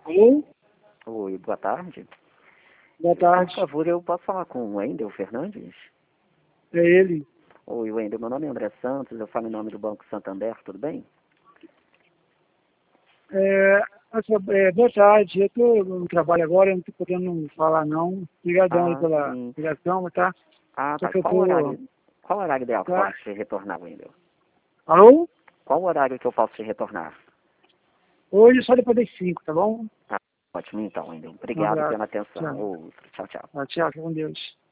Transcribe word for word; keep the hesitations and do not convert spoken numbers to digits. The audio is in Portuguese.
Alô? Oi, boa tarde. Boa tarde. Por favor, eu posso falar com o Wendel Fernandes? É ele. Oi, Wendel, meu nome é André Santos, eu falo em nome do Banco Santander, tudo bem? É, essa, é, boa tarde. Eu estou no trabalho agora, eu não estou podendo falar não. Obrigadão aí Ah, pela sim. ligação, tá? Ah, Só tá. que eu Qual o tô. horário? Qual o horário ideal que eu Tá? posso te retornar, Wendel? Alô? Qual o horário que eu posso te retornar? Hoje só depois das cinco, tá bom? Ah, ótimo então, Wendel. Um Obrigado abraço. pela atenção. Tchau. Outro. Tchau, tchau. Ah, tchau, fica com Deus.